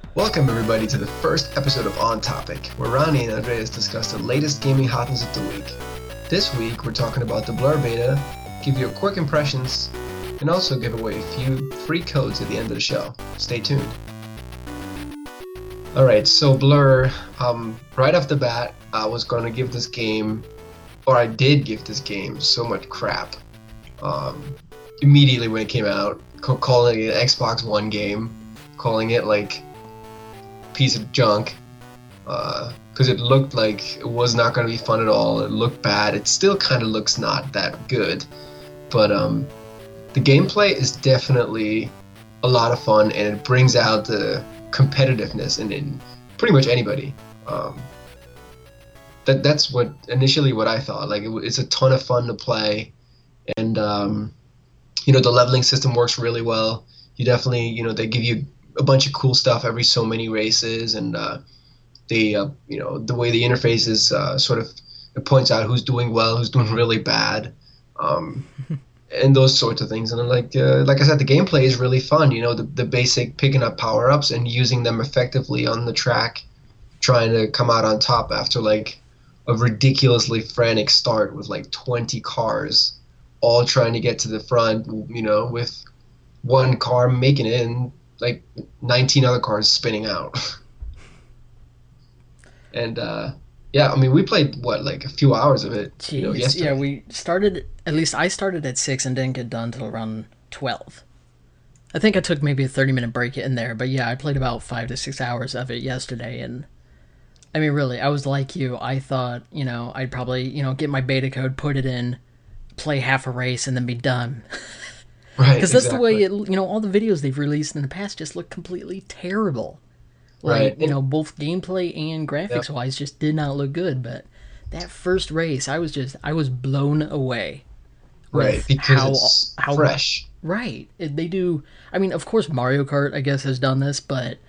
Welcome everybody to the first episode of On Topic, where Ronnie and Andreas discuss the latest gaming hotness of the week. This week we're talking about the Blur beta, give you a quick impressions, and also give away a few free codes at the end of the show. Stay tuned. Alright, so Blur, right off the bat, I was going to give this game, or I did give this game so much crap. Immediately when it came out, calling it an Xbox One game, calling it like piece of junk, because it looked like it was not going to be fun at all. It looked bad. It still kind of looks not that good, but the gameplay is definitely a lot of fun, and it brings out the competitiveness in pretty much anybody. That's what initially what I thought. Like it's a ton of fun to play, and the leveling system works really well. You definitely, they give you a bunch of cool stuff every so many races, and the way the interface is sort of, it points out who's doing well, who's doing really bad, and those sorts of things. And like I said, the gameplay is really fun. The basic picking up power-ups and using them effectively on the track, trying to come out on top after like a ridiculously frantic start with like 20 cars all trying to get to the front, with one car making it and like 19 other cars spinning out. And we played like a few hours of it. Jeez, yesterday. yeah, we started, at least I started at 6 and didn't get done till around 12. I think I took maybe a 30-minute break in there, but yeah, I played about 5 to 6 hours of it yesterday, and I mean, really, I was like you. I thought, I'd probably, get my beta code, put it in, play half a race, and then be done. Right, because that's exactly. the way all the videos they've released in the past just look completely terrible. Like, Right. both gameplay and graphics wise just did not look good. But that first race, I was blown away. Right, because it's fresh. Right. They do. I mean, of course, Mario Kart, I guess, has done this, but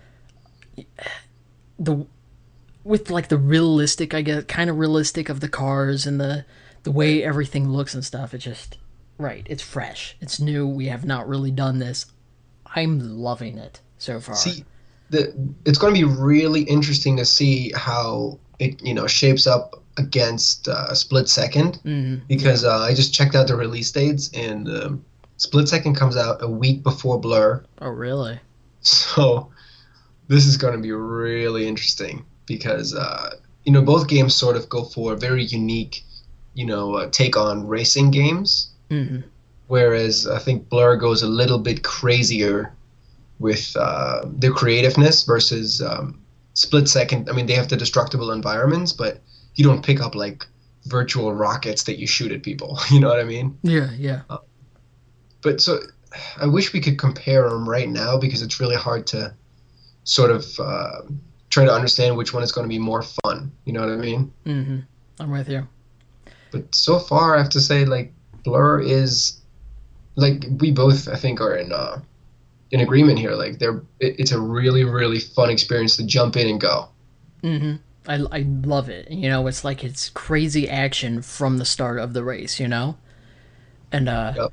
with like the realistic, I guess, kind of realistic of the cars and the way everything looks and stuff, it just. Right, it's fresh. It's new. We have not really done this. I'm loving it so far. See, it's going to be really interesting to see how it shapes up against Split Second, because I just checked out the release dates, and Split Second comes out a week before Blur. Oh, really? So this is going to be really interesting because both games sort of go for a very unique take on racing games. Mm-hmm. Whereas I think Blur goes a little bit crazier with their creativeness versus Split Second. I mean, they have the destructible environments, but you don't pick up like virtual rockets that you shoot at people. You know what I mean? Yeah. But so I wish we could compare them right now, because it's really hard to sort of try to understand which one is going to be more fun. You know what I mean? Mm-hmm. I'm with you. But so far, I have to say, like, Blur is, like, we both, I think, are in agreement here. Like, it's a really, really fun experience to jump in and go. Mm-hmm. I love it. It's like it's crazy action from the start of the race, And Yep.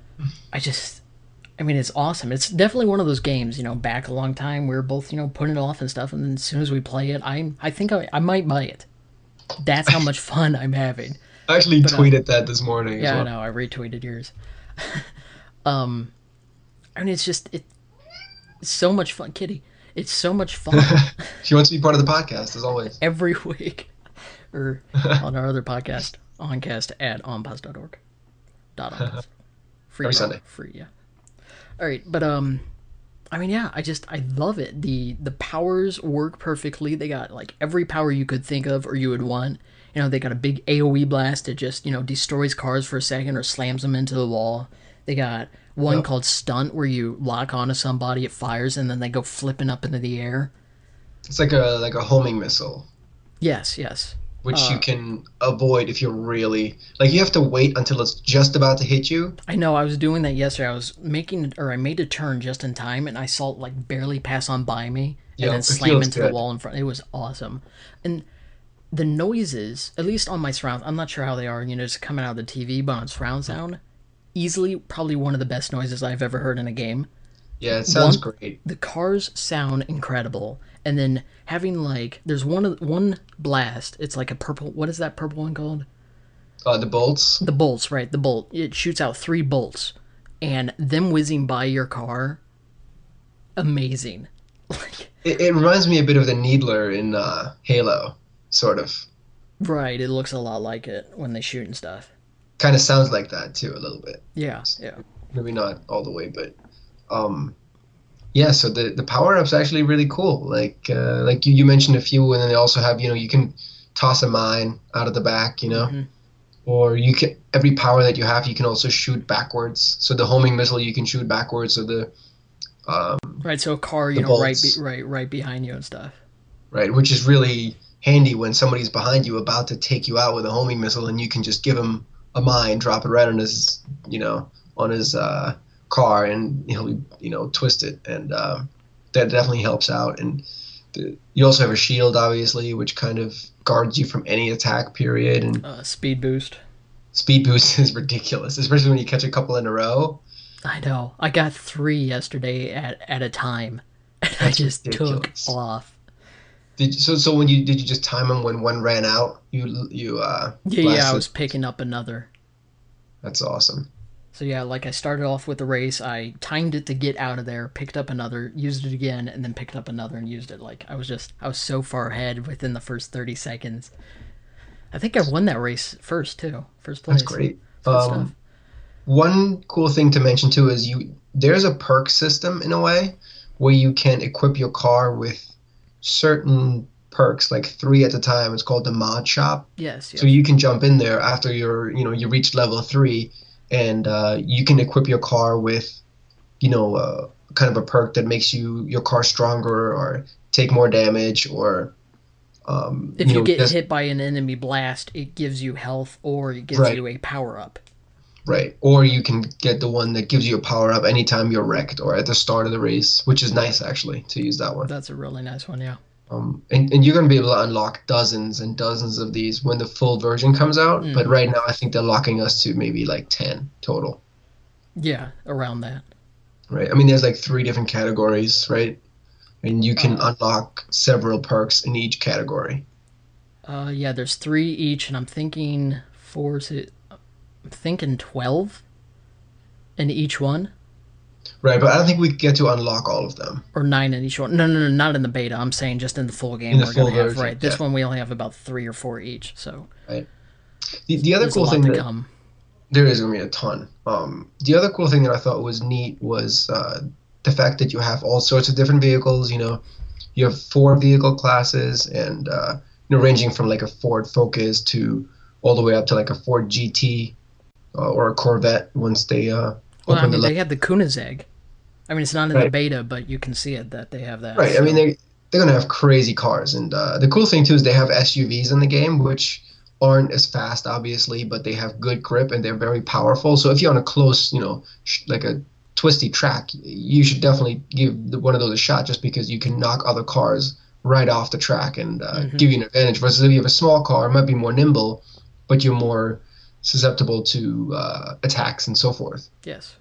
I mean, it's awesome. It's definitely one of those games, back a long time, we were both, putting it off and stuff, and then as soon as we play it, I think I might buy it. That's how much fun I'm having. I actually tweeted that this morning as Yeah, well. I know. I retweeted yours. I mean, it's so much fun, Kitty. It's so much fun She wants to be part of the podcast, as always. every week, or on our other podcast, Oncast at onpause.org. .onpause. Free Every Sunday. free, yeah. All right, but I mean, yeah, I love it. The powers work perfectly. They got like every power you could think of or you would want. They got a big AoE blast that just, destroys cars for a second or slams them into the wall. They got one called Stunt, where you lock onto somebody, it fires, and then they go flipping up into the air. It's like a homing missile, Yes. which you can avoid if you're really, like, you have to wait until it's just about to hit you. I know, I was doing that yesterday. I made a turn just in time, and I saw it, like, barely pass on by me, and Yeah, then it slam feels into good. the wall in front. It was awesome. And the noises, at least on my surround, I'm not sure how they are, just coming out of the TV, but on surround sound, easily probably one of the best noises I've ever heard in a game. Yeah, it sounds One, great. the cars sound incredible, and then having like there's one blast. It's like a purple. What is that purple one called? The bolts. The bolts, right? The bolt. It shoots out three bolts, and them whizzing by your car, amazing. Like, It reminds me a bit of the Needler in Halo, sort of. right? It looks a lot like it when they shoot and stuff. Kind of sounds like that too, a little bit. Yeah, yeah. Maybe not all the way, but um, yeah. So the power up's actually really cool. Like you mentioned a few, and then they also have you can toss a mine out of the back, Hmm. or you can every power that you have, you can also shoot backwards. So the homing missile you can shoot backwards. So um, Right. So a car, the bolts. right behind you and stuff. Right? Which is really handy when somebody's behind you about to take you out with a homing missile, and you can just give him a mine, drop it right on his, on his car, and he'll, twist it, and that definitely helps out. And you also have a shield, obviously, which kind of guards you from any attack. Period. And Speed boost. speed boost is ridiculous, especially when you catch a couple in a row. I know. I got three yesterday at a time, and I That's just took ridiculous. off. So when did you just time them when one ran out? You Yeah, yeah. I blasted. was picking up another. That's awesome. So yeah, like I started off with the race. I timed it to get out of there, picked up another, used it again, and then picked up another and used it. Like I was so far ahead within the first 30 seconds. I think I won that race first too, first That's place. great. It's good stuff. One cool thing to mention too is there's a perk system in a way where you can equip your car with certain perks, like three at a time. It's called the mod shop. Yes, So yes. you can jump in there after you reach level three, and you can equip your car with kind of a perk that makes your car stronger or take more damage, or If you get just hit by an enemy blast, it gives you health or it gives right. you a power up. Right. Or you can get the one that gives you a power up anytime you're wrecked or at the start of the race, which is nice actually to use that one. That's a really nice one, yeah. And you're going to be able to unlock dozens and dozens of these when the full version comes out. But Hmm. right now, I think they're locking us to maybe like 10 total. Yeah, around that. Right. I mean, there's like three different categories, right? And you can Uh, unlock several perks in each category. yeah, there's three each, and I'm thinking I'm thinking 12 in each one, Right. But I don't think we get to unlock all of them or nine in each one. No, no, no, not in the beta. I'm saying just in the full in game the we're full gonna have. version. Right, Yeah. this one we only have about three or four each, so Right. The other there's a cool lot thing to that come. there is going to be a ton. The other cool thing that I thought was neat was the fact that you have all sorts of different vehicles. You have four vehicle classes, and ranging from like a Ford Focus to all the way up to like a Ford GT or a Corvette once they Well, I open the mean, level. they have the Koenigsegg. I mean, it's not in the Right, beta, but you can see it that they have that. right. I mean, So they're gonna have crazy cars, and the cool thing too is they have SUVs in the game, which aren't as fast, obviously, but they have good grip and they're very powerful. So if you're on a close, like a twisty track, you should definitely give one of those a shot, just because you can knock other cars right off the track and hmm give you an advantage. Versus if you have a small car, it might be more nimble, but you're more susceptible to attacks and so forth. yes,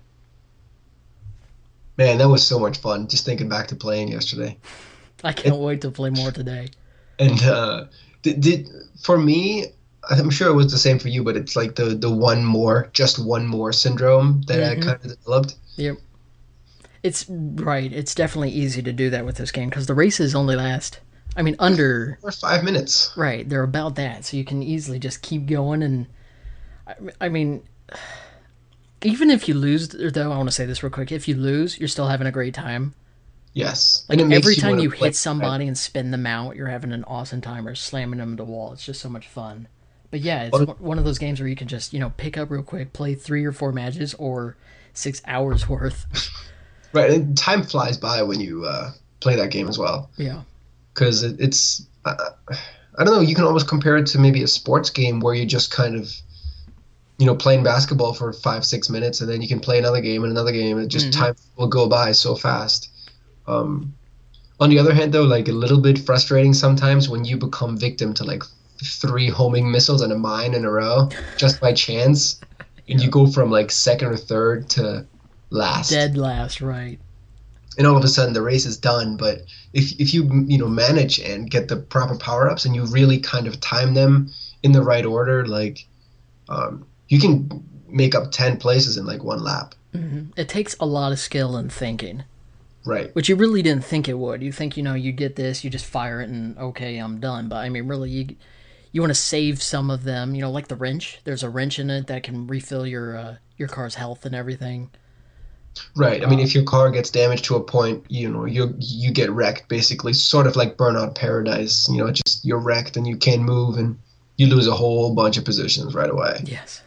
Man, that was so much fun. Just thinking back to playing yesterday. I can't wait to play more today. And did for me, I'm sure it was the same for you, but it's like the just one more syndrome that I Hmm. kind of developed. Yep. It's right. It's definitely easy to do that with this game because the races only last. I mean, under For 5 minutes. right. They're about that, so you can easily just keep going. And I mean, even if you lose, though, I want to say this real quick. If you lose, you're still having a great time. Yes, and Like it makes every you time want you to play. hit somebody and spin them out, you're having an awesome time or slamming them to the wall. It's just so much fun. But yeah, it's Well, one of those games where you can just pick up real quick, play 3 or 4 matches or 6 hours worth. right, and time flies by when you play that game as well, Yeah. because it's I don't know. You can almost compare it to maybe a sports game where you just kind of playing basketball for 5 6 minutes, and then you can play another game and another game, and just Hmm. time will go by so fast. Um, on the other hand, though, like a little bit frustrating sometimes when you become victim to like three homing missiles and a mine in a row just by chance, and Yeah. you go from like second or third to last. Dead last, right? and all of a sudden the race is done. But if you manage and get the proper power ups and you really kind of time them in the right order, like you can make up 10 places in like one lap. It takes a lot of skill and thinking, Right. which you really didn't think it would. You think, you get this, you just fire it and okay, I'm done. But I mean, really, you want to save some of them, like the wrench. There's a wrench in it that can refill your car's health and everything. Right. I mean, if your car gets damaged to a point, you get wrecked basically, sort of like Burnout Paradise. Just you're wrecked and you can't move and you lose a whole bunch of positions right away. Yes.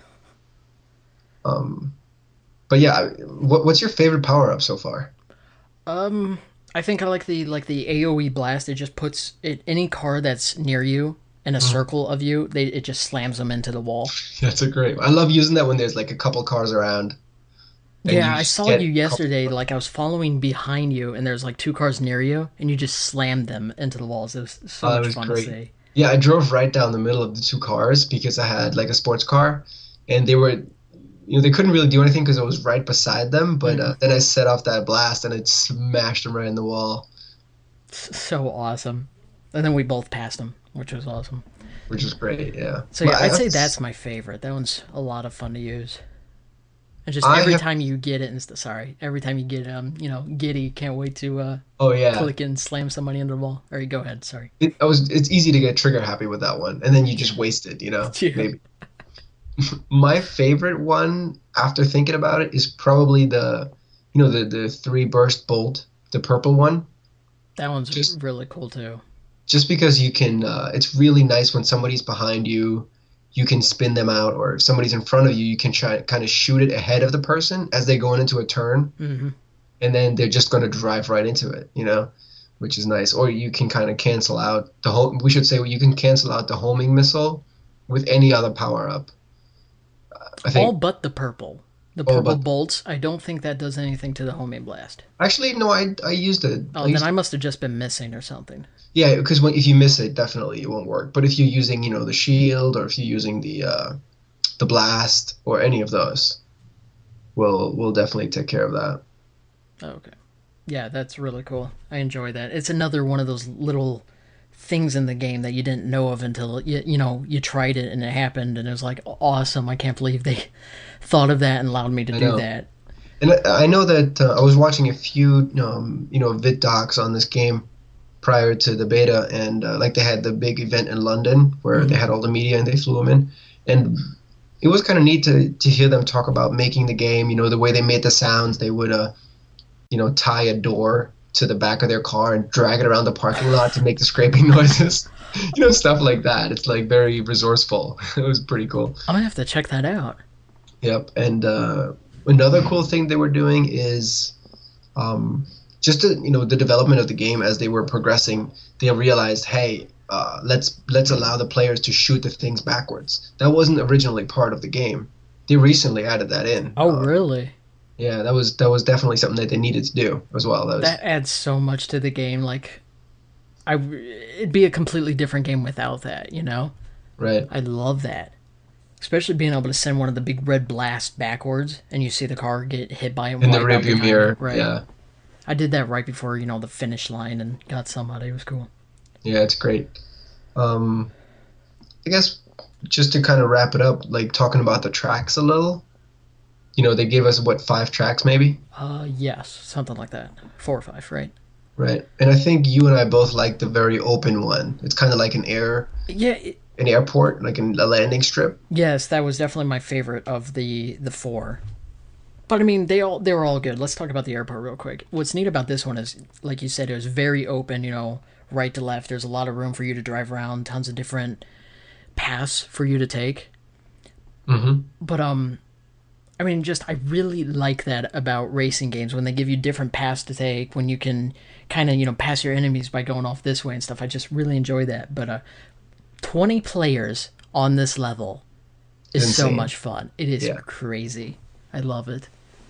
Um, but yeah, what's your favorite power up so far? I think I like the AoE blast. It just puts any car that's near you in a circle of you. It just slams them into the wall. That's a great. I love using that when there's like a couple cars around. And Yeah, you I just saw get you a couple- yesterday. Like I was following behind you, and there's like two cars near you, and you just slammed them into the walls. It was so That much was fun to great. see. Yeah, I drove right down the middle of the two cars because I had like a sports car, and they couldn't really do anything because I was right beside them. But then I set off that blast and it smashed them right in the wall, So awesome. And then we both passed them, which was awesome. which was great. Yeah. So yeah, But I'd say that's my favorite. That one's a lot of fun to use. And just I every have. time you get it, every time you get giddy, can't wait to Oh yeah. click and slam somebody into the wall. Or you go ahead, sorry. It's easy to get trigger happy with that one, and then you just waste it. Yeah. Maybe. My favorite one, after thinking about it, is probably the three burst bolt, the purple one. That one's Just really cool too. just because you can, it's really nice when somebody's behind you, you can spin them out, or if somebody's in front of you, you can try kind of shoot it ahead of the person as they go into a turn, Hmm. and then they're just going to drive right into it, which is nice. Or you can kind of cancel out the whole. We should say you can cancel out the homing missile with any other power up. I All think. but the purple. The Oh, purple but bolts, I don't think that does anything to the homing blast. actually, no, I used it. Oh, then I must have just been missing or something. Yeah, because if you miss it, definitely it won't work. But if you're using, the shield, or if you're using the blast, or any of those, we'll definitely take care of that. Okay. Yeah, that's really cool. I enjoy that. It's another one of those little things in the game that you didn't know of until you tried it and it happened and it was like awesome. I can't believe they thought of that and allowed me to I do know. that. And I know that I was watching a few, vid docs on this game prior to the beta, and like they had the big event in London where they had all the media and they flew them in, and it was kind of neat to hear them talk about making the game. The way they made the sounds, they would tie a door to the back of their car and drag it around the parking lot to make the scraping noises. Stuff like that. It's like very resourceful. It was pretty cool. I'm gonna have to check that out. Yep. And another cool thing they were doing is just the development of the game as they were progressing. They realized, hey, let's allow the players to shoot the things backwards. That wasn't originally part of the game. They recently added that in. Oh, really? Yeah, that was definitely something that they needed to do as well. That adds so much to the game. Like, it'd be a completely different game without that. Right. I love that. Especially being able to send one of the big red blasts backwards and you see the car get hit by it. In the right out rearview behind mirror. it. Right. Yeah. I did that right before, the finish line and got somebody. It was cool. Yeah, it's great. I guess just to kind of wrap it up, like talking about the tracks a little. They gave us, 5 tracks maybe? Yes, something like that. 4 or 5, right? Right. And I think you and I both like the very open one. It's kind of like an Yeah, airport, like a landing strip. yes, that was definitely my favorite of the 4. But I mean, they were all good. Let's talk about the airport real quick. What's neat about this one is, like you said, it was very open. Right to left. There's a lot of room for you to drive around. Tons of different paths for you to take. Mm-hmm. But I mean, just I really like that about racing games when they give you different paths to take. When you can kind of pass your enemies by going off this way and stuff. I just really enjoy that. But 20 players on this level is so Insane. much fun. It is Yeah. crazy. I love it.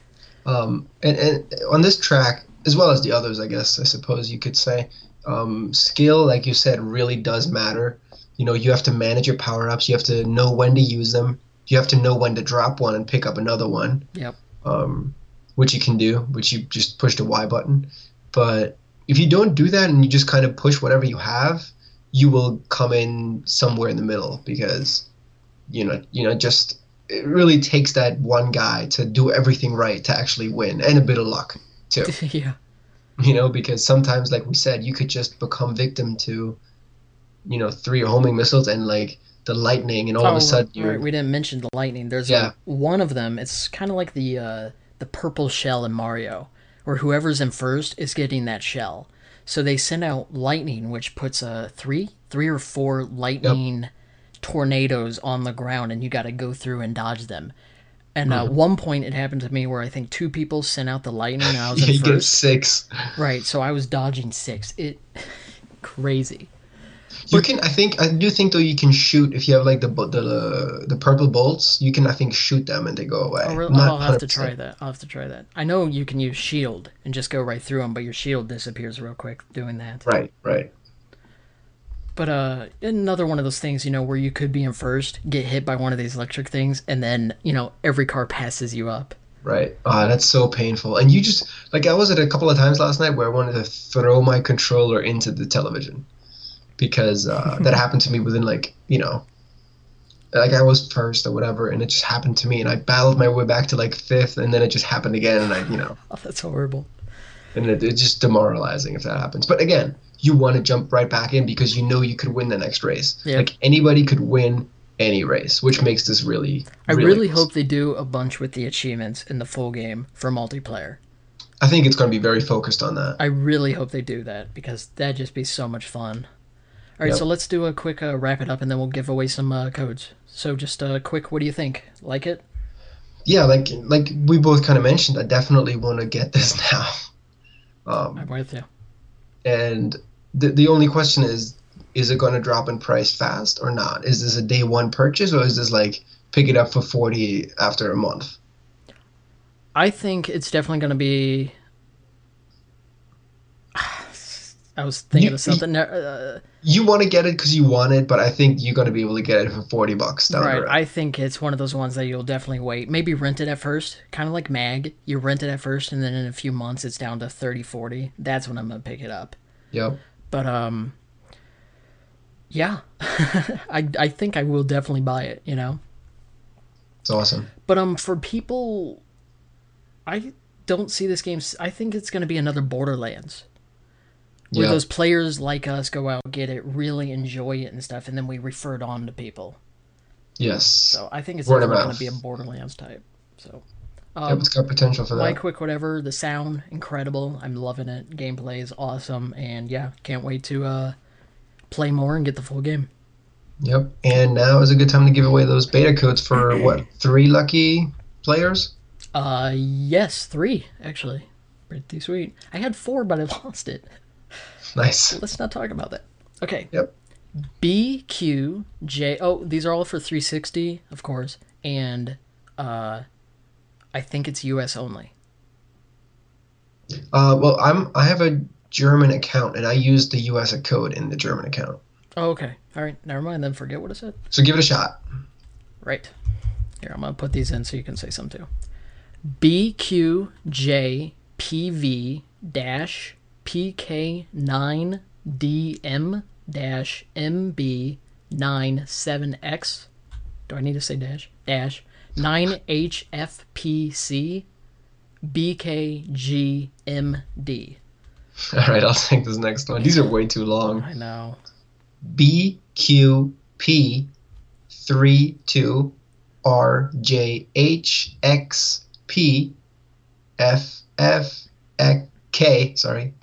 And on this track, as well as the others, I suppose you could say, skill, like you said, really does matter. You have to manage your power-ups. You have to know when to use them. You have to know when to drop one and pick up another one, Yep. which you can do, which you just push the Y button. But if you don't do that and you just kind of push whatever you have, you will come in somewhere in the middle because just it really takes that one guy to do everything right to actually win, and a bit of luck too. Yeah. Because sometimes, like we said, you could just become victim to, three homing missiles and like the lightning, and all of a sudden right. you're We didn't mention the lightning. There's yeah, one of them. It's kind of like the purple shell in Mario, where whoever's in first is getting that shell. So they send out lightning, which puts three or four yep, lightning tornadoes on the ground, and you got to go through and dodge them. And at hmm one point, it happened to me where I think two people sent out the lightning, and I was yeah, in you get first. six. Right, so I was dodging six. It crazy. You But can, I do think though you can shoot if you have like the purple bolts. You can, I think, shoot them and they go away. I'm I'll not have to 100%. try that. I'll have to try that. I know you can use shield and just go right through them, but your shield disappears real quick doing that. Right, right. But another one of those things, where you could be in first, get hit by one of these electric things, and then every car passes you up. Right. Ah, that's so painful. And you just like I was at a couple of times last night where I wanted to throw my controller into the television because that happened to me within like I was first or whatever, and it just happened to me, and I battled my way back to like fifth, and then it just happened again, and Oh, that's horrible. and it's just demoralizing if that happens. But again, you want to jump right back in because you know you could win the next race. Yep. Like anybody could win any race, which makes this really, I really really awesome. hope they do a bunch with the achievements in the full game for multiplayer. I think it's going to be very focused on that. I really hope they do that because that'd just be so much fun. All right, so Yep. let's do a quick wrap it up, and then we'll give away some codes. So just quick, what do you think? Like it? Yeah, like we both kind of mentioned, I definitely want to get this now. I'm Um, with you. and the only question is it going to drop in price fast or not? Is this a day one purchase or is this like pick it up for 40 after a month? I think it's definitely going to be. I was thinking You of something. you want to get it because you want it, but I think you're going to be able to get it for $40 down the Right. road. I think it's one of those ones that you'll definitely wait. Maybe rent it at first, kind of like Mag. You rent it at first, and then in a few months it's down to 30, 40. That's when I'm going to pick it up. Yep, But, yeah. I think I will definitely buy it. it's awesome. But, for people, I don't see this game. I think it's going to be another Borderlands. Where Yeah, those players like us go out, get it, really enjoy it and stuff, and then we refer it on to people. yes, So I think it's word of definitely going to be a mouth. Borderlands type. So, Yep, it's got potential for my that. quick whatever, the sound, incredible. I'm loving it. Gameplay is awesome. And yeah, can't wait to play more and get the full game. Yep, and now is a good time to give away those beta codes for what, three lucky players? Yes, 3, actually. Pretty sweet. I had 4, but I lost it. Nice. Let's not talk about that. Okay. Yep. BQJ. Oh, these are all for 360, of course. And I think it's US only. Well, I have a German account and I use the US code in the German account. Oh, okay. All right. Never mind then. Forget what I said. So give it a shot. Right. Here, I'm going to put these in so you can say some too. BQJPV dash PK9DM dash MB97X. Do I need to say dash? Dash 9HFPC BKGMD. All right, I'll take this next one. These are way too long. I know. BQ P32RJHXP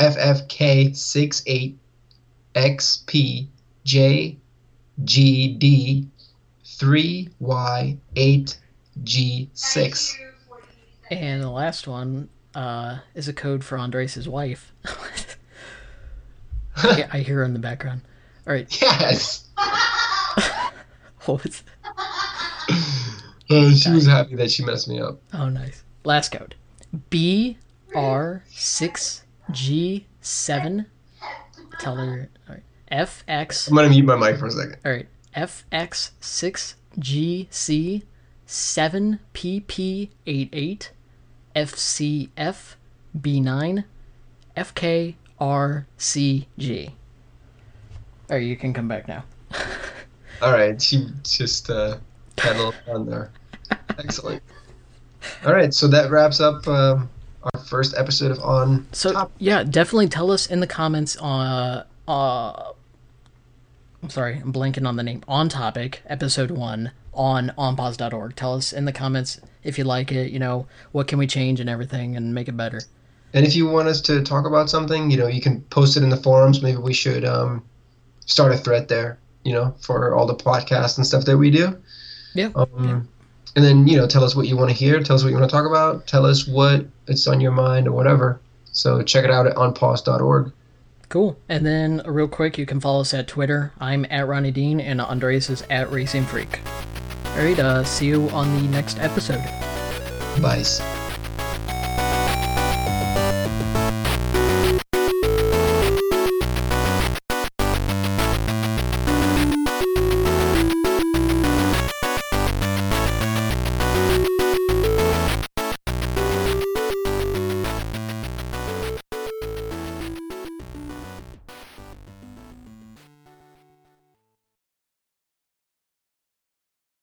FFK68XPJGD3Y8G6. And the last one is a code for Andres' wife. I hear her in the background. All right. Yes. What was She was happy that she messed me up. Oh, nice. Last code. BR6G7. Tell her. All right. FX. I'm gonna mute my mic for a second. All right. FX6GC7PP88 FCF B9 FKRCG. Or you can come back now. All right, she just had a little fun there. Excellent. All right, so that wraps up our first episode of On So Top. yeah, definitely tell us in the comments. I'm sorry, I'm blanking on the name. On Topic, episode 1 on onpause.org. Tell us in the comments if you like it. What can we change and everything and make it better. And if you want us to talk about something, you can post it in the forums. Maybe we should start a thread there, for all the podcasts and stuff that we do. Yeah. And then, tell us what you want to hear. Tell us what you want to talk about. Tell us what it's on your mind or whatever. So check it out at onpause.org. Cool. And then, real quick, you can follow us at Twitter. I'm at Ronnie Dean, and Andreas is at Racing Freak. All right, see you on the next episode. Bye.